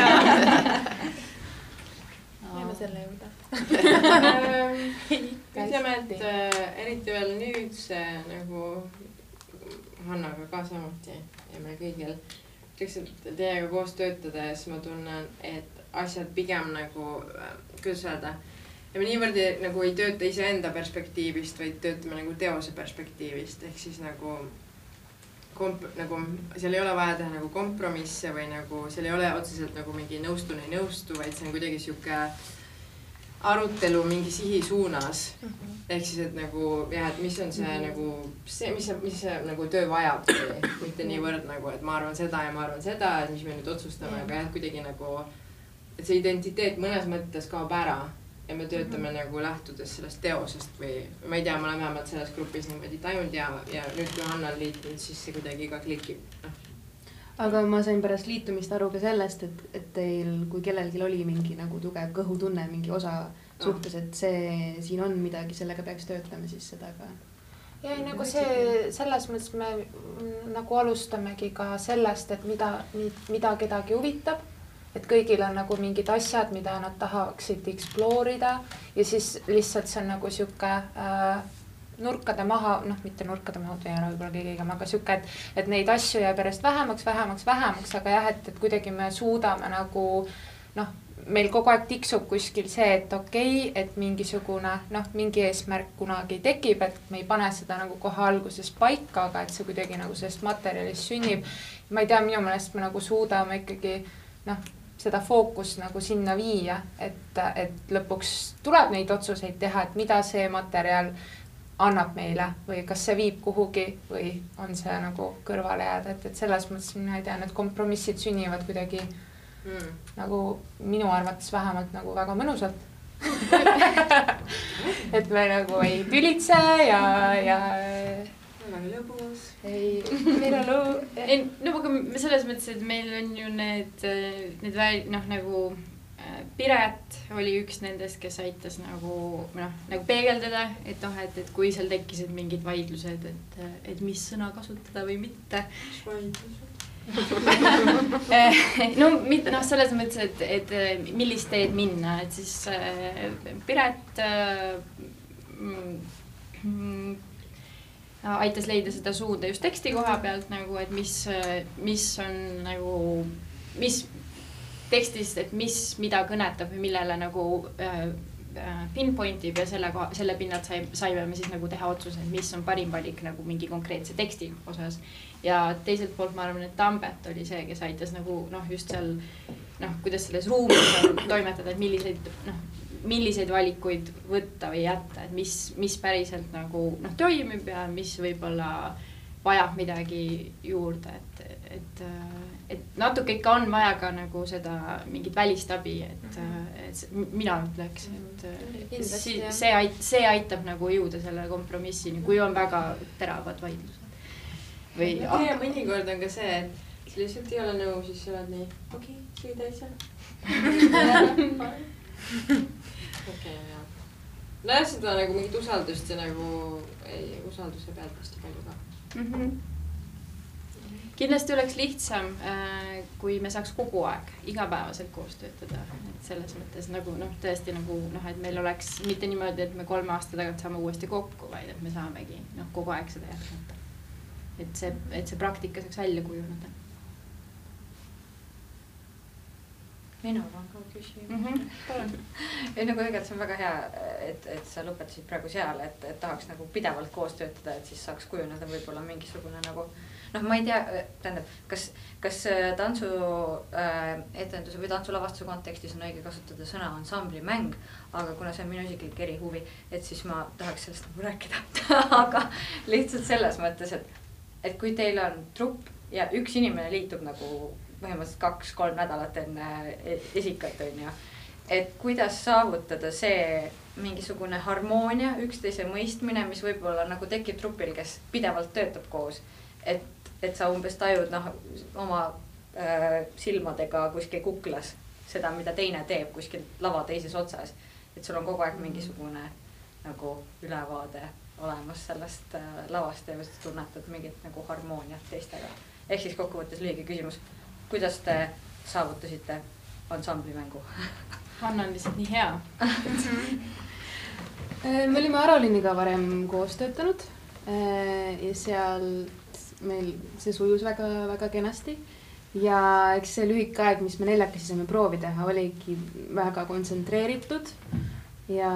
Jääme selle juurde. Ütleme, et eriti veel nüüd see nagu Hannaga ka samuti ja meil kõigil lihtsalt teiega koos töötada ja siis ma tunnen, et asjad pigem nagu, kuidas öelda, ja me niivõrd nagu ei tööta iseenda perspektiivist, vaid töötame nagu teose perspektiivist, ehk siis nagu, komp, nagu seal ei ole vaja teha nagu kompromisse või nagu, seal ei ole otseselt nagu mingi nõustun ei nõustu, vaid see on kuidagi siuke arutelu mingi sihi suunas. Mm-hmm. Ehk siis, et nagu, jah, et mis on see mm-hmm. nagu, see, mis see, mis see nagu töö vajab või mitte nii võrd nagu, et ma arvan seda ja ma arvan seda, et mis me nüüd otsustame, mm-hmm. aga jah, kuidagi nagu, et see identiteet mõnes mõttes kaob ära ja me töötame mm-hmm. nagu lähtudes sellest teosest või ma ei tea, ma olen vähemalt selles grupis niimoodi tajunud ja, ja nüüd kui Hanna on liitunud, siis see kuidagi ka klikib. Aga ma sain pärast liitumist aru ka sellest, et, et teil, kui kellelgi oli mingi nagu tugev kõhutunne, mingi osa suhtes, et see siin on midagi, sellega peaks töötama siis seda ka. Ja ei, nagu see, selles mõttes me nagu alustamegi ka sellest, et mida, mida kedagi huvitab, et kõigil on nagu mingid asjad, mida nad tahaksid exploorida ja siis lihtsalt see on nagu siuke äh, nurkade maha, noh, mitte nurkade maha, ei ole võib-olla kõigega, aga siuke, et, et neid asju jääb järjest vähemaks, vähemaks, vähemaks, aga jah, et, et kuidagi me suudame nagu, noh, meil kogu aeg tiksub kuskil see, et okei, okay, et mingisugune, noh, mingi eesmärk kunagi tekib, et me ei pane seda nagu kohe alguses paika, aga et see kuidagi nagu sellest materjalist sünnib. Ma ei tea, minu meelest me nagu suudame ikkagi, noh, seda fookus nagu sinna viia, et, et lõpuks tuleb neid otsuseid teha, et mida see materjal annab meile või kas see viib kuhugi või on see nagu kõrvale jääda, et, et selles mõttes mina ei tea, need kompromissid sünnivad kuidagi mm. nagu minu arvates vähemalt nagu väga mõnusalt. et me nagu ei tülitse ja, ja väga lõbus. Ei, meil on lõu. Ei, no aga selles mõttes, et meil on ju need, need väl, noh, nagu Piret oli üks nendest, kes aitas nagu, noh, nagu peegeldada, et noh, et, et kui seal tekkisid mingid vaidlused, et, et mis sõna kasutada või mitte. no, mitte, noh, selles mõttes, et, et millist teed minna, et siis Piret mm, aitas leida seda suunda just teksti koha pealt nagu, et mis, mis on nagu, mis tekstist, et mis, mida kõnetab või millele nagu äh, pinpointib ja selle, selle pinnalt sai, saime me siis nagu teha otsuse, mis on parim valik nagu mingi konkreetse teksti osas. Ja teiselt poolt ma arvan, et Tambet oli see, kes aitas nagu, noh, just seal, noh, kuidas selles ruumis on toimetada, et milliseid, noh, milliseid valikuid võtta või jätta, et mis, mis päriselt nagu, noh, toimib ja mis võib-olla vajab midagi juurde, et, et, et natuke ikka on vaja ka nagu seda mingit välistabi, et, et mina ütleks, et see, see, ait, see aitab nagu jõuda selle kompromissini, kui on väga teravad vaidlused. Või... Ja mõnikord on ka see, et sa lihtsalt ei ole nõu, siis sa oled nii, okei, okay, süüda ei saa. Okei, jah. No jah, seda nagu mingit usaldust ja nagu ei, usalduse pealt hästi palju ka. Mm-hmm. Kindlasti oleks lihtsam, kui me saaks kogu aeg igapäevaselt koos töötada, et selles mõttes nagu, noh, tõesti nagu, noh, et meil oleks mitte niimoodi, et me kolme aasta tagant saame uuesti kokku, vaid et me saamegi, noh, kogu aeg seda jätkata. Et see, et see praktika saaks välja kujuneda. Minul on ka küsimus. Mm-hmm. Palun. Ei, nagu tegelikult see on väga hea, et, et sa lõpetasid praegu seal, et, et tahaks nagu pidevalt koos töötada, et siis saaks kujuneda võib-olla mingisugune nagu noh, ma ei tea, tähendab, kas, kas tantsu äh, etenduse või tantsulavastuse kontekstis on õige kasutada sõna ansamblimäng, aga kuna see on minu isiklik erihuvi, et siis ma tahaks sellest nagu rääkida. Aga lihtsalt selles mõttes, et, et kui teil on trupp ja üks inimene liitub nagu põhimõtteliselt kaks-kolm nädalat enne esikat, on ju, et kuidas saavutada see mingisugune harmoonia, üksteise mõistmine, mis võib-olla nagu tekib trupil, kes pidevalt töötab koos, et, et sa umbes tajud noh, oma äh, silmadega kuskil kuklas seda, mida teine teeb kuskil lava teises otsas, et sul on kogu aeg mingisugune nagu ülevaade olemas sellest äh, lavast ja just tunnetad mingit nagu harmooniat teistega. Ehk siis kokkuvõttes lühike küsimus, kuidas te saavutasite ansamblimängu? Hanna on lihtsalt nii hea. Me olime Aroliniga varem koos töötanud ja seal meil see sujus väga, väga kenasti ja eks see lühike aeg, mis me neljakesi saime proovi teha, oligi väga kontsentreeritud ja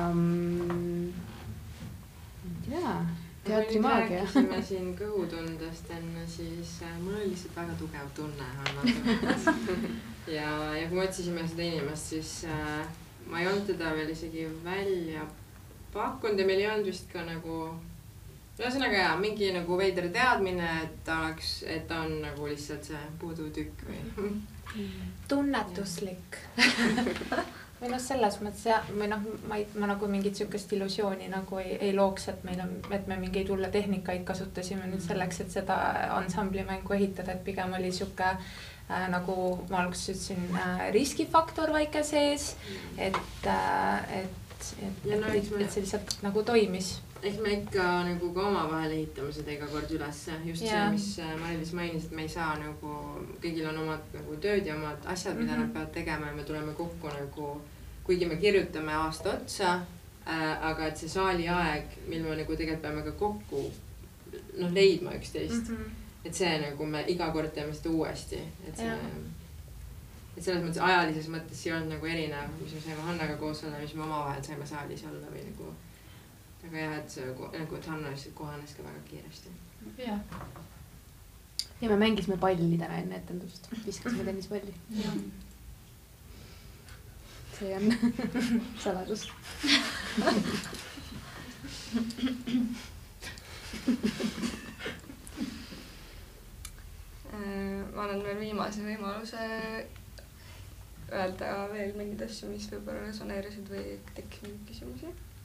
ja teatrimaagia. Kui rääkisime siin kõhutundest enne, siis mul oli lihtsalt väga tugev tunne ja, ja kui me otsisime seda inimest, siis äh, ma ei olnud teda veel isegi välja pakkunud ja meil ei olnud vist ka nagu ühesõnaga ja, mingi nagu veider teadmine, et ta oleks, et ta on nagu lihtsalt see puudu tükk või tunnetuslik või noh, selles mõttes ja, või noh, ma, ei, ma nagu mingit sükest illusiooni nagu ei, ei looks, et meil on, et me mingeid hulle tehnikaid kasutasime nüüd selleks, et seda ansamblimängu ehitada, et pigem oli süke äh, nagu ma alguses ütlesin äh, riskifaktor väike sees, et äh, et et, ja no, et, me, et see lihtsalt nagu toimis. Eks me ikka nagu ka oma vahel ehitame seda iga kord üles. Just ja. See, mis Mari-Liis mainis, et me ei saa nagu, kõigil on omad nagu tööd ja omad asjad, mida mm-hmm. nad peavad tegema ja me tuleme kokku nagu, kuigi me kirjutame aasta otsa, äh, aga et see saali aeg, mil me nagu tegelikult peame ka kokku noh, leidma üksteist, mm-hmm. et see nagu me iga kord teeme seda uuesti, et see ja. Et selles mõttes ajalises mõttes ei olnud nagu erinev, mis me saime Hannaga koos olla, mis me oma vahel saime saalis olla või nagu aga jah, et see nagu, et Hanna lihtsalt kohanes ka väga kiiresti. Ja. Ja me mängisime pallidena enne etendust, viskasime tennispalli. Ja. See on saladus. Ma annan veel viimase võimaluse öelda veel mingid asju, mis võib-olla resoneerisid või tekkis mingid küsimusi.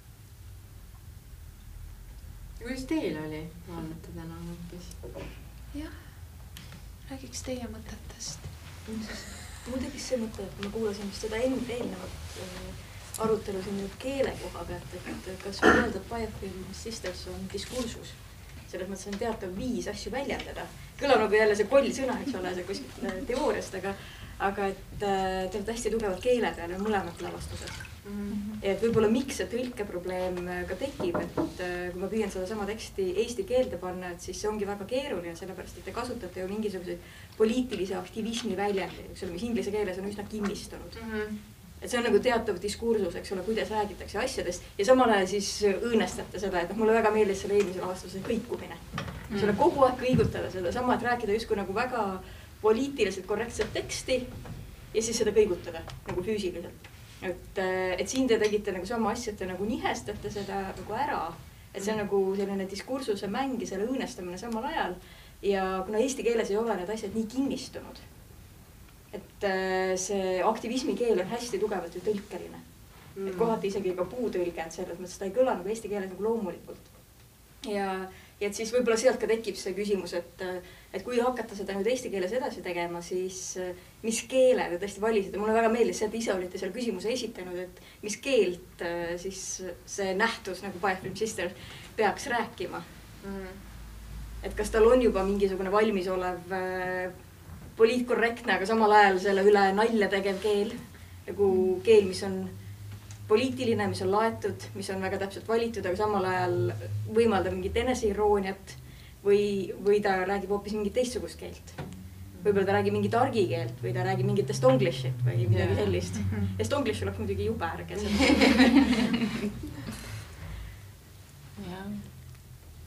Ja kuidas teil oli vaadata täna hoopis? Jah, räägiks teie mõtetest. Mul tekkis see mõte, et ma kuulasin vist seda eelnevat arutelu siin nüüd keele koha pealt, et kas võib öelda, et Biofilm Sisters on diskursus. Selles mõttes on teatav viis asju väljendada. Kõlab nagu jälle see koll sõna, eks ole, see kuskilt teooriast, aga aga et te olete hästi tugevad keele peal ja mõlemad lavastused. Mm-hmm. Et võib-olla miks see tõlkeprobleem ka tekib, et kui ma püüan seda sama teksti eesti keelde panna, et siis see ongi väga keeruline, sellepärast et te kasutate ju mingisuguseid poliitilise aktivismi väljendi, mis inglise keeles on üsna kinnistunud. Mm-hmm. Et see on nagu teatav diskursus, eks ole, kuidas räägitakse asjadest ja samal ajal siis õõnestate seda, et mulle väga meeldis selle eelmise lavastuse kõikumine. Mm-hmm. Selle kogu aeg kõigutada seda sama, et rääkida justkui nagu väga poliitiliselt korrektset teksti ja siis seda kõigutada nagu füüsiliselt. Et, et siin te tegite nagu sama asja, et te nagu nihestate seda nagu ära, et see on nagu selline diskursuse mäng ja selle õõnestamine samal ajal ja kuna eesti keeles ei ole need asjad nii kinnistunud, et see aktivismi keel on hästi tugevalt ju tõlkeline. Mm. Et kohati isegi ka puutõlge, et selles mõttes ta ei kõla nagu eesti keeles nagu loomulikult. Ja, ja et siis võib-olla sealt ka tekib see küsimus, et, et kui hakata seda nüüd eesti keeles edasi tegema, siis mis keele te tõesti valisite? Mulle väga meeldis see, et ise olite seal küsimuse esitanud, et mis keelt siis see nähtus nagu Biofilm Sisters peaks rääkima. Mm. Et kas tal on juba mingisugune valmis olev poliitkorrektne, aga samal ajal selle üle nalja tegev keel, nagu keel, mis on poliitiline, mis on laetud, mis on väga täpselt valitud, aga samal ajal võimaldab mingit eneseirooniat või, või ta räägib hoopis mingit teistsugust keelt. Võib-olla ta räägib mingit argikeelt või ta räägib mingit estonglishit või midagi yeah. sellist. Estonglish oleks muidugi jube ärge.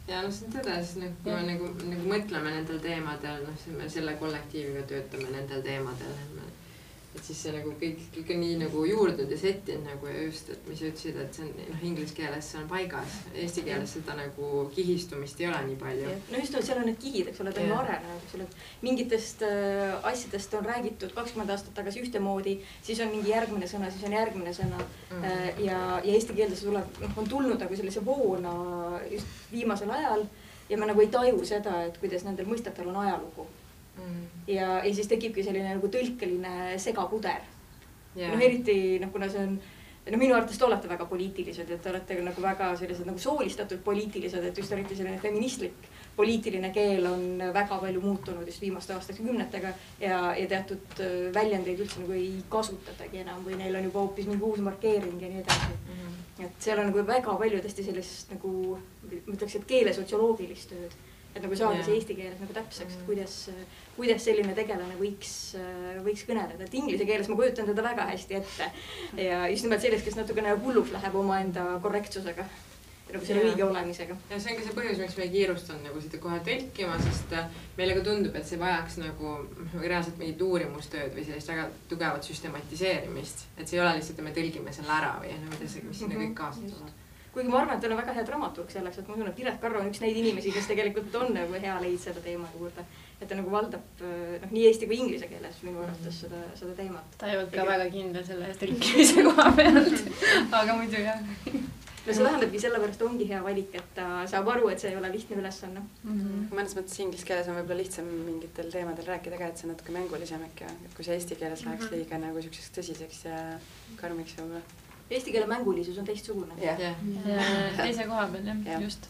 ja noh, see on tõde, siis nagu, kui me nagu, nagu mõtleme nendel teemadel, noh, me selle kollektiiviga töötame nendel teemadel, et siis see nagu kõik, kõik on nii nagu juurdunud ja settinud nagu ja just, et mis sa ütlesid, et see on, noh, inglise keeles see on paigas, eesti keeles seda nagu kihistumist ei ole nii palju. No just on, seal on need kihid, eks ole, ta on arenenud, eks ole, mingitest äh, asjadest on räägitud kakskümmend aastat tagasi ühtemoodi, siis on mingi järgmine sõna, siis on järgmine sõna mm. äh, ja, ja eesti keelde see tuleb, noh, on tulnud nagu sellise voona just viimasel ajal ja me nagu ei taju seda, et kuidas nendel mõistetel on ajalugu. Mm. Ja, ja siis tekibki selline nagu tõlkeline segapuder. Yeah. No eriti, noh, kuna see on, no minu arvates te olete väga poliitilised, et te olete nagu väga sellised nagu soolistatud poliitilised, et just eriti selline feministlik poliitiline keel on väga palju muutunud just viimaste aastakümnetega ja, ja teatud väljendeid üldse nagu ei kasutatagi enam või neil on juba hoopis mingi uus markeering ja nii edasi. Mm. Et seal on nagu väga palju tõesti sellist nagu, ma ütleks, et keelesotsioloogilist tööd. Et nagu saada see eesti keeles nagu täpseks, et kuidas, kuidas selline tegelane võiks, võiks kõneleda. Et inglise keeles ma kujutan teda väga hästi ette ja just nimelt sellest, kes natukene hulluks läheb oma enda korrektsusega ja nagu selle õige olemisega. Ja see ongi see põhjus, miks me ei kiirustanud nagu seda kohe tõlkima, sest meile ka tundub, et see vajaks nagu reaalselt mingit uurimustööd või sellist väga tugevat süstematiseerimist. Et see ei ole lihtsalt, et me tõlgime selle ära või mis sinna kõik kaasatuvad. Kuigi ma arvan, et ta on väga hea dramaturg selleks, et ma usun, et Piret Karro on üks neid inimesi, kes tegelikult on nagu hea leid selle teema juurde. Et ta nagu valdab noh, nii eesti kui inglise keeles minu arvates seda, seda teemat. Ta ei olnud ka väga kindel selle tõlkimise koha pealt, aga muidu jah. No see tähendabki sellepärast ongi hea valik, et ta saab aru, et see ei ole lihtne ülesanne. Mm-hmm. Mõnes mõttes inglise keeles on võib-olla lihtsam mingitel teemadel rääkida ka, et see on natuke mängulisem äkki, et kui see eesti keeles läheks mm-hmm. liiga nagu selliseks tõsiseks ja karmiks võib-olla. Eesti keele mängulisus on teistsugune. Yeah. Yeah. Yeah. Teise koha peal, jah, yeah. just.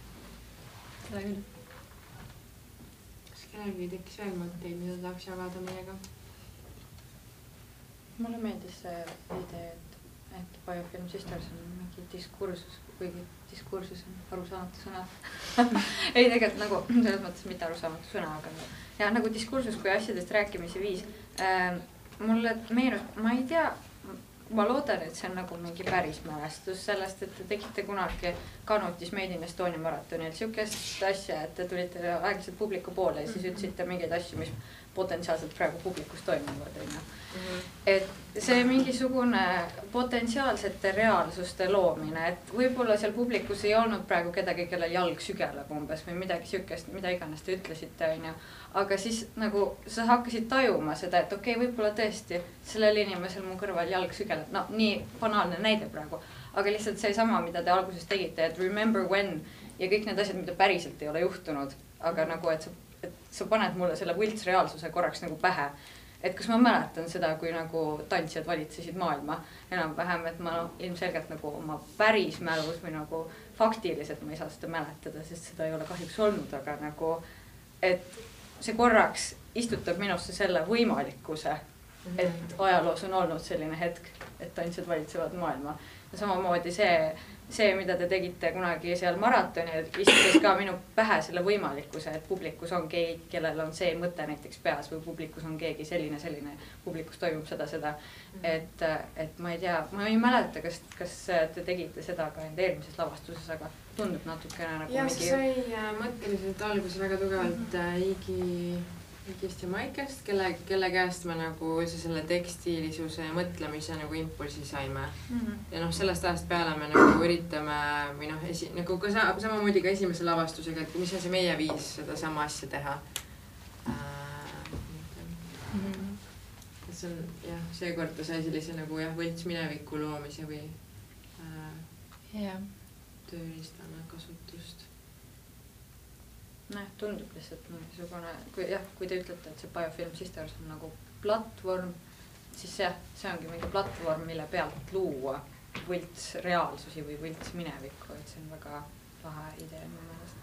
Seda küll. Kas kellelgi tekkis veel mõtteid, mida tahaks jagada meiega? Mulle meeldis see idee, et, et Biofilm Sisters on mingi diskursus, kuigi diskursus on arusaamatu sõna. ei, tegelikult nagu selles mõttes mitte arusaamatu sõna, aga ja, nagu diskursus kui asjadest rääkimise viis. Äh, mulle meenus, ma ei tea, ma loodan, et see on nagu mingi päris mälestus sellest, et te tegite kunagi Kanutis Made in Estonia maratonil siukest asja, et te tulite aeglaselt publiku poole ja siis ütlesite mingeid asju, mis potentsiaalselt praegu publikus toimuvad. Mm-hmm. Et see mingisugune potentsiaalsete reaalsuste loomine, et võib-olla seal publikus ei olnud praegu kedagi, kelle jalg sügeleb umbes või midagi siukest, mida iganes te ütlesite, on ju. Aga siis nagu sa hakkasid tajuma seda, et okei, okay, võib-olla tõesti sellel inimesel mu kõrval jalg sügeleb. No nii banaalne näide praegu, aga lihtsalt see sama, mida te alguses tegite, et remember when ja kõik need asjad, mida päriselt ei ole juhtunud, aga nagu, et sa, et sa paned mulle selle võltsreaalsuse korraks nagu pähe. Et kas ma mäletan seda, kui nagu tantsijad valitsesid maailma enam-vähem, et ma no, ilmselgelt nagu oma päris mälus või nagu faktiliselt ma ei saa seda mäletada, sest seda ei ole kahjuks olnud, aga nagu, et see korraks istutab minusse selle võimalikkuse, et ajaloos on olnud selline hetk, et tantsijad valitsevad maailma. Ja samamoodi see, see, mida te tegite kunagi seal maratonil, istutas ka minu pähe selle võimalikkuse, et publikus on keegi, kellel on see mõte näiteks peas või publikus on keegi selline, selline, publikus toimub seda, seda. Et, et ma ei tea, ma ei mäleta, kas, kas te tegite seda ka enda eelmises lavastuses, aga tundub natukene nagu ja, mingi... Ja, see sai mõtteliselt alguses väga tugevalt Igi, Igist ja Maikest, kelle, kelle käest me nagu selle tekstilisuse ja mõtlemise nagu impulsi saime. Mm-hmm. Ja noh, sellest ajast peale me nagu üritame, või noh, esi, nagu ka sa, samamoodi ka esimese lavastusega, et mis on see meie viis seda sama asja teha. Äh, mm-hmm. Et see on, jah, seekord ta sai sellise nagu jah, võlts mineviku loomise või äh, yeah. tööriistana kasutust. Noh, tundub lihtsalt mingisugune, kui, jah, kui te ütlete, et see Biofilm Sisters on nagu platvorm, siis jah, see ongi mingi platvorm, mille pealt luua võlts reaalsusi või võlts minevikku, et see on väga lahe idee minu meelest.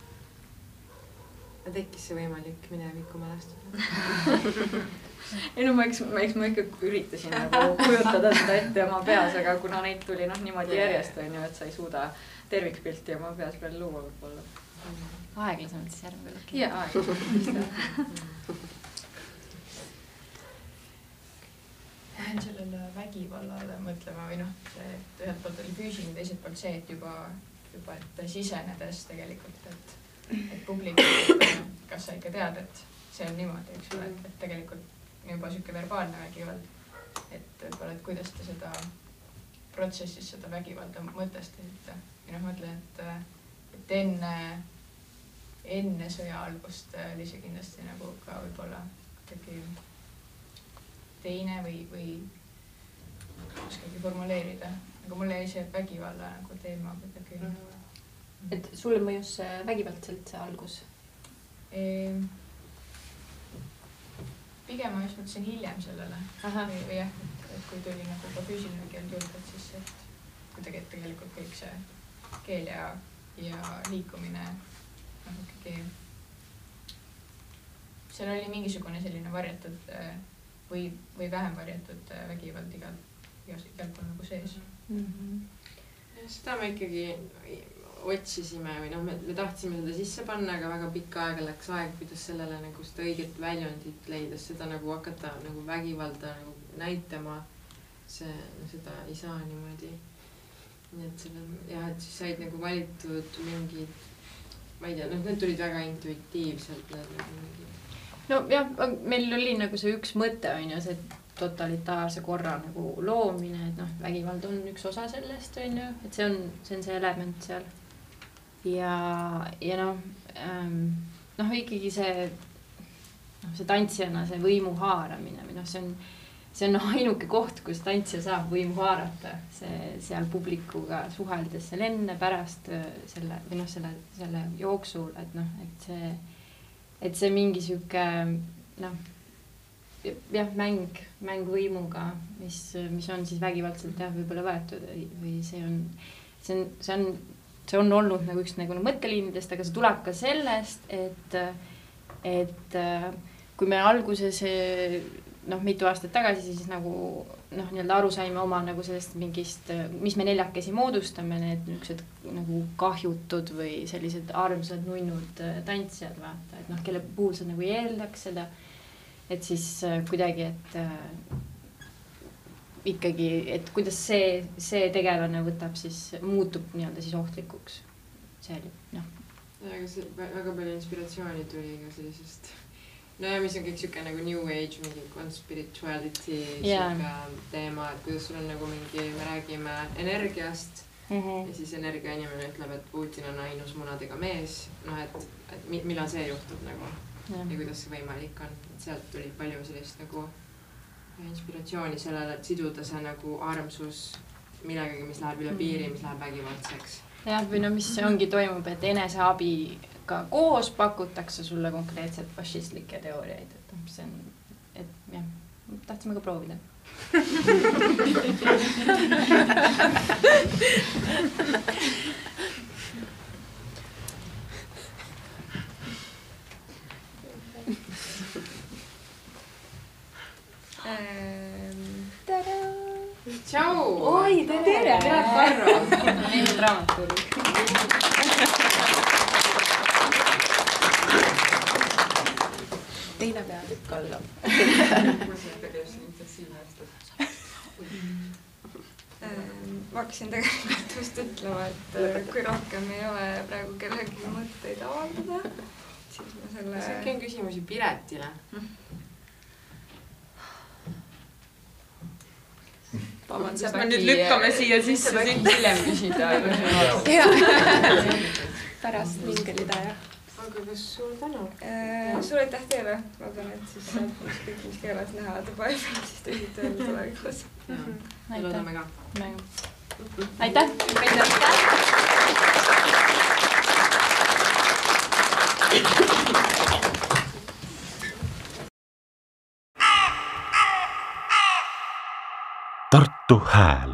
Tekkis see võimalik mineviku mälestada? ei no ma eks, ma, eks ma ikka üritasin nagu kujutada seda ette oma peas, aga kuna neid tuli noh niimoodi järjest, on ju, et sa ei suuda tervikpilti oma peas veel luua võib-olla. Aeglasemalt siis järgmine küll. Jaa, aeglasemalt. Lähen sellele vägivallale mõtlema või noh, see ühelt poolt oli füüsiline, teiselt poolt see, et juba juba, et sisenedes tegelikult, et, et publikult, kas sa ikka tead, et see on niimoodi, eks ole, et, et tegelikult juba siuke verbaalne vägivald, et võib-olla, et kuidas te seda protsessis seda vägivalda mõtestasite. Ja noh, mõtlen, et, et enne, enne sõja algust oli see kindlasti nagu ka võib-olla kuidagi teine või, või oskagi formuleerida. Aga mulle jäi see vägivalla nagu teema kuidagi. Et sulle mõjus vägivaldselt see algus? Ehm, pigem ma just mõtlesin hiljem sellele. Või, või jah, et, et kui tuli nagu ka füüsiline keel juurde, et siis et kuidagi, et tegelikult kõik see keel ja, ja liikumine noh, ikkagi seal oli mingisugune selline varjatud või, või vähem varjatud vägivald igal, igal pool nagu sees. Mm-hmm. Seda me ikkagi otsisime või noh, me, me tahtsime seda sisse panna, aga väga pikka aega läks aeg, kuidas sellele nagu seda õiget väljundit leides seda nagu hakata nagu vägivalda nagu näitama. See, seda ei saa niimoodi. Nii et selle, jah, et siis said nagu valitud mingid, ma ei tea, noh, need tulid väga intuitiivselt. No jah, meil oli nagu see üks mõte, on ju, see totalitaarse korra nagu loomine, et noh, vägivald on üks osa sellest, on ju, et see on, see on see element seal. Ja, ja noh, ähm, noh, ikkagi see, noh, see tantsijana, see võimu haaramine, või noh, see on, see on ainuke koht, kus tantsija saab võimu haarata, see seal publikuga suheldes seal enne, pärast selle, või noh, selle, selle jooksul, et noh, et see, et see mingi siuke, noh, jah, mäng, mäng võimuga, mis, mis on siis vägivaldselt jah, võib-olla võetud või see on, see on, see on, see on olnud nagu üks nagu mõtteliinidest, aga see tuleb ka sellest, et, et kui me alguses noh, mitu aastat tagasi siis nagu noh, nii-öelda aru saime oma nagu sellest mingist, mis me neljakesi moodustame, need niisugused nagu kahjutud või sellised armsad nunnud tantsijad, vaata, et noh, kelle puhul sa nagu ei eeldaks seda, et siis kuidagi, et äh, ikkagi, et kuidas see, see tegelane võtab siis, muutub nii-öelda siis ohtlikuks. See oli, noh. Aga see väga palju inspiratsiooni tuli ka sellisest, no ja mis on kõik siuke nagu new age, mingi conspirituality yeah. siuke teema, et kuidas sul on nagu mingi, me räägime energiast mm-hmm. ja siis energia inimene ütleb, et Putin on ainus munadega mees, noh, et, et millal see juhtub nagu yeah. ja kuidas see võimalik on, et sealt tuli palju sellist nagu inspiratsiooni sellele, et siduda see nagu armsus millegagi, mis läheb üle piiri, mis läheb vägivaldseks. Jah, või no mis ongi toimub, et eneseabiga koos pakutakse sulle konkreetselt fašistlikke teooriaid, et see on, et jah, tahtsime ka proovida. Tada! Tšau! Oi, tere! Tere, Karro! Neil draamaturi. Teine peal kallab. Ma hakkasin tegelikult just ütlema, et kui rohkem ei ole praegu kellegi mõtteid avaldada, siis ma selle... See on küsimusi Piretile. Vabandust, me nüüd lükkame siia sisse. See võiks hiljem küsida. Pärast mingelida, jah. Aga kas suur tänu? Suur aitäh teile. Loodan, et siis saab kõik, mis keeles näha Dubai film, siis tegid tööl tulevikus. Loodame ka. Aitäh! Tartu Hääl.